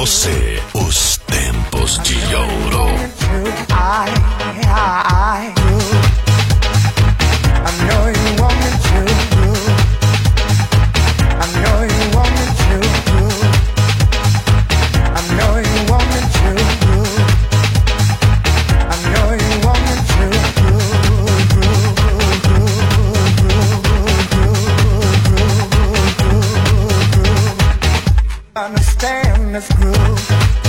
você os tempos de ouro. I know you want me to. I know you want me to. I know you want me to. I know you want me to. Understand this groove.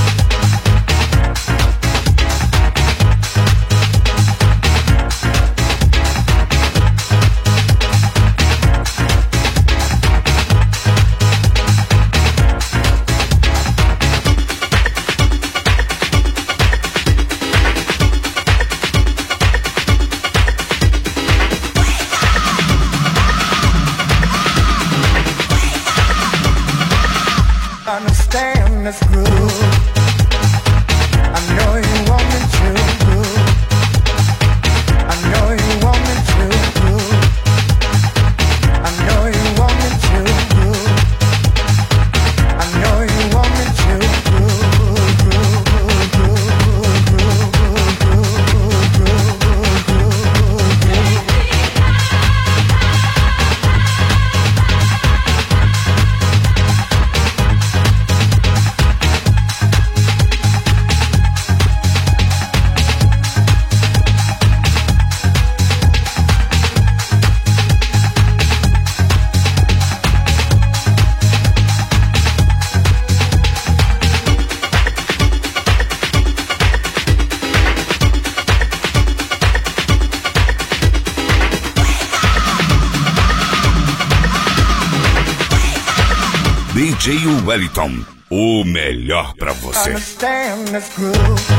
Understand this groove. I know you want me to. I know you want me to. I know you want me to. I know you want me DJ Wellington, o melhor pra você. Understand this groove.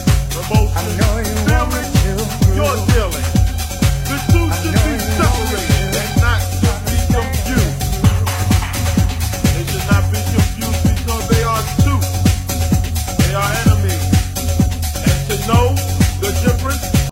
You're dealing. The two should be separated.